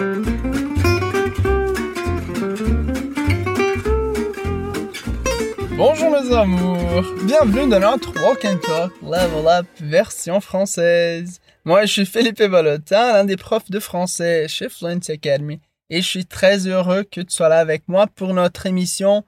Bonjour mes amours, bienvenue dans notre Walk and Talk Level Up version française. Moi je suis Philippe Bolotin, l'un des profs de français chez Fluency Academy et je suis très heureux que tu sois là avec moi pour notre émission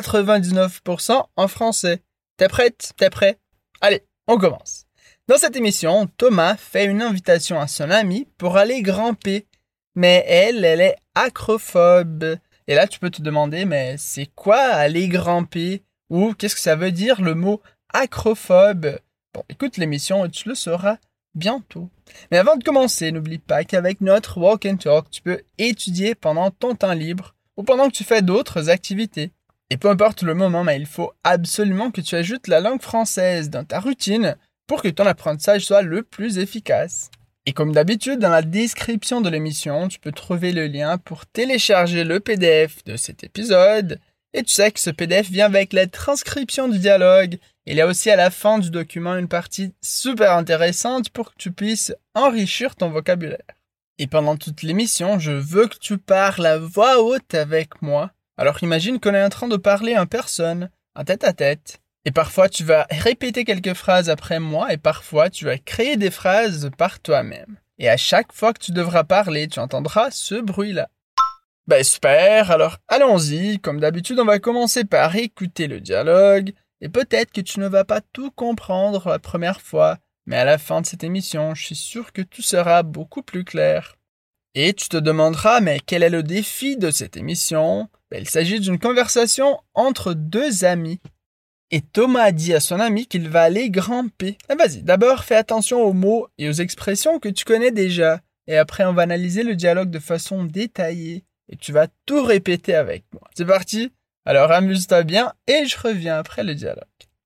99% en français. T'es prête? T'es prêt? Allez, on commence. Dans cette émission, Thomas fait une invitation à son ami pour aller grimper, mais elle est acrophobe. Et là tu peux te demander, mais c'est quoi aller grimper? Ou qu'est-ce que ça veut dire le mot acrophobe? Bon, écoute l'émission et tu le sauras bientôt. Mais avant de commencer, n'oublie pas qu'avec notre Walk and Talk, tu peux étudier pendant ton temps libre ou pendant que tu fais d'autres activités. Et peu importe le moment, mais il faut absolument que tu ajoutes la langue française dans ta routine pour que ton apprentissage soit le plus efficace. Et comme d'habitude, dans la description de l'émission, tu peux trouver le lien pour télécharger le PDF de cet épisode. Et tu sais que ce PDF vient avec la transcription du dialogue. Il y a aussi à la fin du document une partie super intéressante pour que tu puisses enrichir ton vocabulaire. Et pendant toute l'émission, je veux que tu parles à voix haute avec moi. Alors imagine qu'on est en train de parler en personne, en tête à tête. Et parfois tu vas répéter quelques phrases après moi et parfois tu vas créer des phrases par toi-même. Et à chaque fois que tu devras parler, tu entendras ce bruit-là. Ben super, alors allons-y. Comme d'habitude, on va commencer par écouter le dialogue. Et peut-être que tu ne vas pas tout comprendre la première fois, mais à la fin de cette émission, je suis sûr que tout sera beaucoup plus clair. Et tu te demanderas, mais quel est le défi de cette émission? Ben, il s'agit d'une conversation entre deux amis. Et Thomas a dit à son ami qu'il va aller grimper. Ah, vas-y, d'abord fais attention aux mots et aux expressions que tu connais déjà. Et après, on va analyser le dialogue de façon détaillée. Et tu vas tout répéter avec moi. C'est parti? Alors amuse-toi bien et je reviens après le dialogue.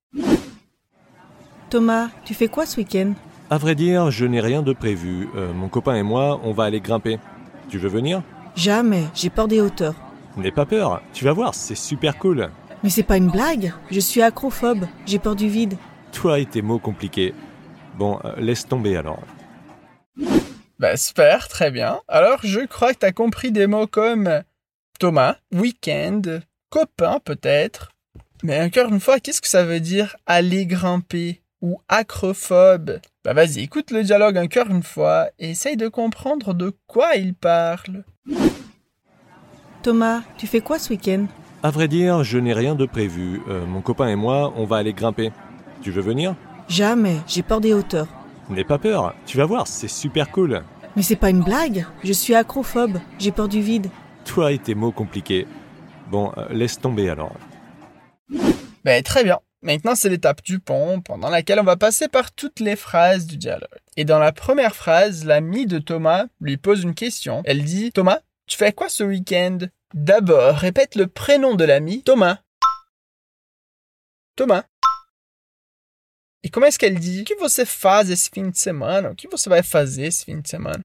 Thomas, tu fais quoi ce week-end? À vrai dire, je n'ai rien de prévu. Mon copain et moi, on va aller grimper. Tu veux venir? Jamais, j'ai peur des hauteurs. N'aie pas peur, tu vas voir, c'est super cool. Mais c'est pas une blague, je suis acrophobe, j'ai peur du vide. Toi et tes mots compliqués. Bon, laisse tomber alors. Bah super, très bien. Alors je crois que tu as compris des mots comme Thomas, week-end, copain peut-être. Mais encore une fois, qu'est-ce que ça veut dire aller grimper ou acrophobe? Bah vas-y, écoute le dialogue encore une fois et essaye de comprendre de quoi il parle. Thomas, tu fais quoi ce week-end? À vrai dire, je n'ai rien de prévu. Mon copain et moi, on va aller grimper. Tu veux venir? Jamais, j'ai peur des hauteurs. N'aie pas peur, tu vas voir, c'est super cool. Mais c'est pas une blague, je suis acrophobe, j'ai peur du vide. Toi et tes mots compliqués. Bon, laisse tomber alors. Ben très bien. Maintenant, c'est l'étape du pont, pendant laquelle on va passer par toutes les phrases du dialogue. Et dans la première phrase, l'amie de Thomas lui pose une question. Elle dit « Thomas, tu fais quoi ce week-end » D'abord, répète le prénom de l'ami, Thomas. Thomas. E como é que ele diz? O que você faz esse fim de semana? O que você vai fazer esse fim de semana?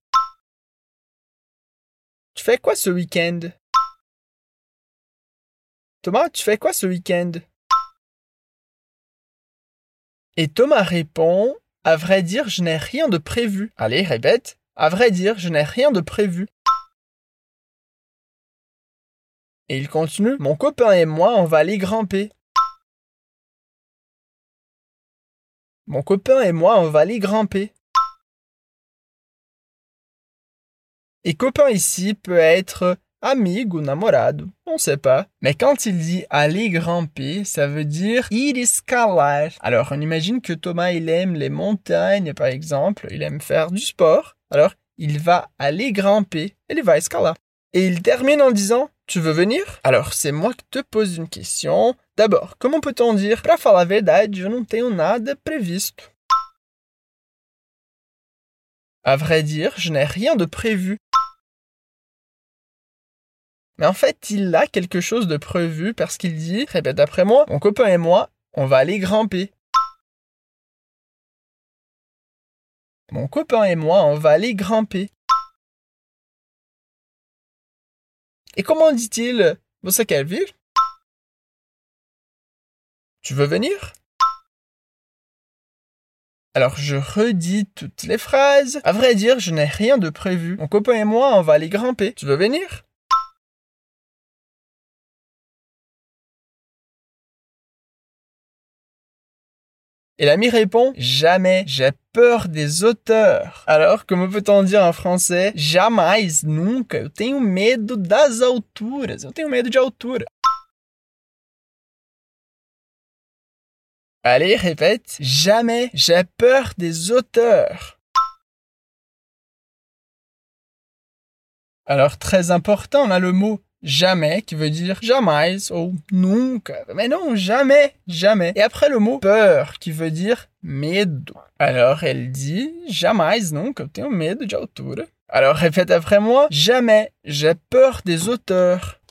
Tu fais quoi ce week-end? Thomas, tu fais quoi ce week-end? Et Thomas répond, à vrai dire, je n'ai rien de prévu. Allez, répète. À vrai dire, je n'ai rien de prévu. Et il continue, mon copain et moi, on va aller grimper. Mon copain et moi, on va aller grimper. Et copain ici peut être amigo ou namorado, on sait pas. Mais quand il dit aller grimper, ça veut dire ir escalar. Alors on imagine que Thomas il aime les montagnes par exemple, il aime faire du sport. Alors il va aller grimper, il va escalar. Et il termine en disant tu veux venir? Alors c'est moi qui te pose une question. D'abord, comment peut-on dire pra falar a verdade, eu não tenho nada previsto? À vrai dire, je n'ai rien de prévu. Mais en fait, il a quelque chose de prévu parce qu'il dit, répète après moi, mon copain et moi, on va aller grimper. Mon copain et moi, on va aller grimper. Et comment dit-il você quer vir? Tu veux venir? Alors je redis toutes les phrases. À vrai dire, je n'ai rien de prévu. Mon copain et moi, on va aller grimper. Tu veux venir? Et l'ami répond « Jamais, j'ai peur des hauteurs ». Alors, comment peut-on dire en français « Jamais, nunca, eu tenho medo das alturas ». Eu tenho medo de altura. Allez, répète « Jamais, j'ai peur des hauteurs ». Alors, très important, on a le mot jamais qui veut dire jamais ou nunca. Mais non, jamais, jamais. Et après le mot peur qui veut dire medo. Alors elle dit jamais nunca, eu tenho medo de altura. Alors répète après moi, jamais, j'ai peur des hauteurs.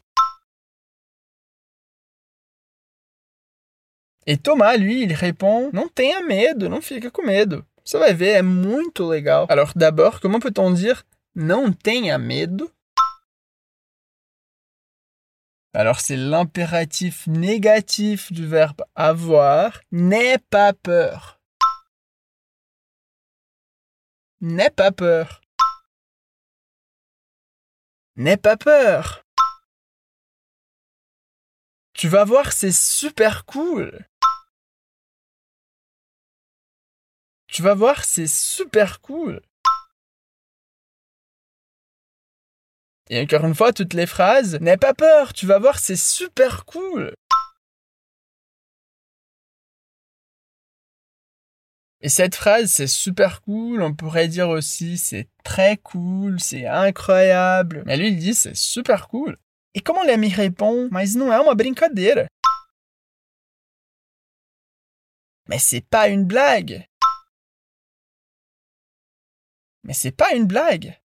E Thomas, lui, il répond não tenha medo, não fica com medo. Você vai ver, é muito legal. Alors d'abord, comment peut-on dire não tenha medo? Alors, c'est l'impératif négatif du verbe avoir. N'aie pas peur. N'aie pas peur. N'aie pas peur. Tu vas voir, c'est super cool. Tu vas voir, c'est super cool. Et encore une fois, toutes les phrases. N'aie pas peur, tu vas voir, c'est super cool. Et cette phrase, c'est super cool, on pourrait dire aussi c'est très cool, c'est incroyable. Mais lui, il dit c'est super cool. Et comment l'ami répond? Mas não é uma brincadeira. Mais c'est pas une blague. Mais c'est pas une blague.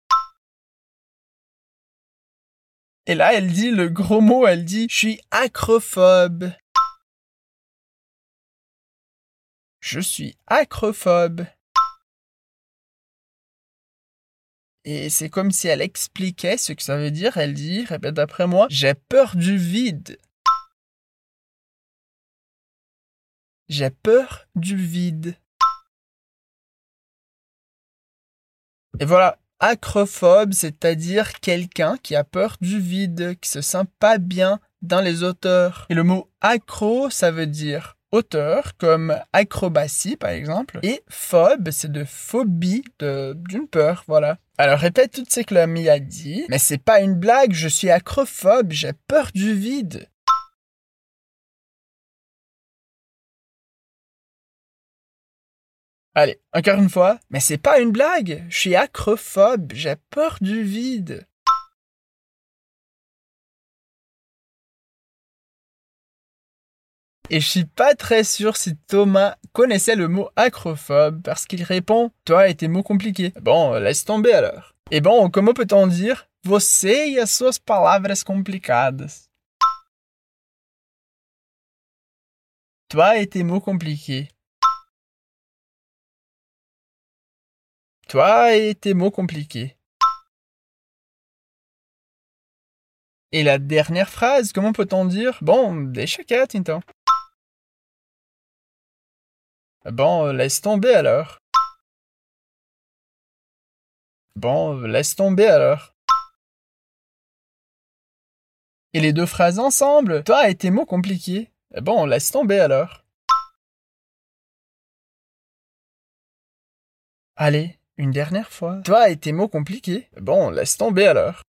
Et là, elle dit le gros mot, elle dit « Je suis acrophobe ». Je suis acrophobe. Et c'est comme si elle expliquait ce que ça veut dire. Elle dit, répète après moi, « J'ai peur du vide ». J'ai peur du vide. Et voilà. Acrophobe, c'est-à-dire quelqu'un qui a peur du vide, qui se sent pas bien dans les hauteurs. Et le mot acro, ça veut dire hauteur, comme acrobatie par exemple. Et phobe, c'est de phobie, d'une peur, voilà. Alors répète tout ce que l'ami a dit. Mais c'est pas une blague, je suis acrophobe, j'ai peur du vide. Allez, encore une fois. Mais c'est pas une blague. Je suis acrophobe. J'ai peur du vide. Et je suis pas très sûr si Thomas connaissait le mot acrophobe parce qu'il répond « Toi et tes mots compliqués ». Bon, laisse tomber alors. Et bon, comment peut-on dire « Você e as suas palavras complicadas ». Toi et tes mots compliqués. Toi et tes mots compliqués. Et la dernière phrase, comment peut-on dire? Bon, deixa quieto então. Bon, laisse tomber alors. Bon, laisse tomber alors. Et les deux phrases ensemble, toi et tes mots compliqués. Bon, laisse tomber alors. Allez, une dernière fois. Toi et tes mots compliqués. Bon, laisse tomber alors.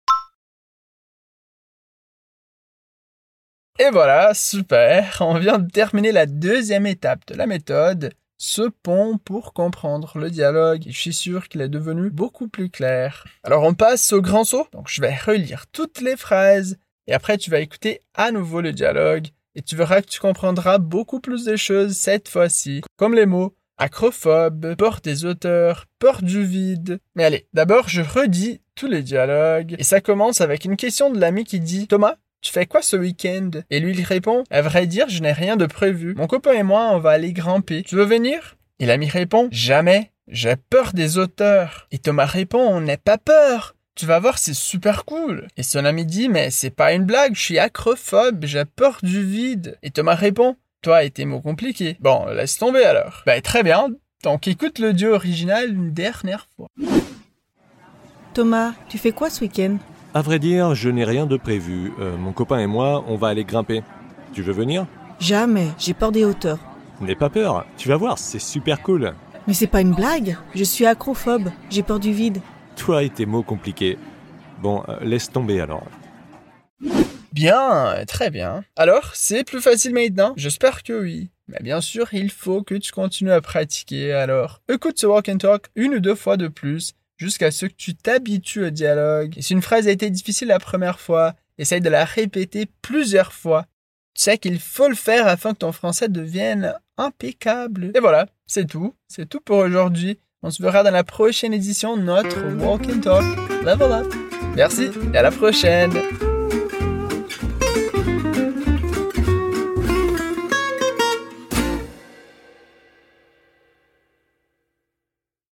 Et voilà, super, on vient de terminer la deuxième étape de la méthode, ce pont pour comprendre le dialogue. Et je suis sûr qu'il est devenu beaucoup plus clair. Alors on passe au grand saut. Donc je vais relire toutes les phrases et après tu vas écouter à nouveau le dialogue et tu verras que tu comprendras beaucoup plus de choses cette fois-ci, comme les mots acrophobe, peur des hauteurs, peur du vide. Mais allez, d'abord je redis tous les dialogues et ça commence avec une question de l'ami qui dit « Thomas, tu fais quoi ce week-end » Et lui, il répond « À vrai dire, je n'ai rien de prévu. Mon copain et moi, on va aller grimper. Tu veux venir ?» Et l'ami répond « Jamais. J'ai peur des hauteurs. » Et Thomas répond « N'aie pas peur. Tu vas voir, c'est super cool. » Et son ami dit « Mais c'est pas une blague, je suis acrophobe, j'ai peur du vide. » Et Thomas répond « Toi et tes mots compliqués. Bon, laisse tomber alors. » Très bien. Donc écoute l'audio original une dernière fois. Thomas, tu fais quoi ce week-end? À vrai dire, je n'ai rien de prévu. Mon copain et moi, on va aller grimper. Tu veux venir? Jamais, j'ai peur des hauteurs. N'aie pas peur, tu vas voir, c'est super cool. Mais c'est pas une blague, je suis acrophobe, j'ai peur du vide. Toi et tes mots compliqués. Bon, laisse tomber alors. Bien, très bien. Alors, c'est plus facile maintenant? J'espère que oui. Mais bien sûr, il faut que tu continues à pratiquer. Alors, écoute ce walk and talk 1 ou 2 fois de plus, jusqu'à ce que tu t'habitues au dialogue. Et si une phrase a été difficile la première fois, essaye de la répéter plusieurs fois. Tu sais qu'il faut le faire afin que ton français devienne impeccable. Et voilà, c'est tout. C'est tout pour aujourd'hui. On se verra dans la prochaine édition de notre Walk and Talk Level Up. Merci et à la prochaine.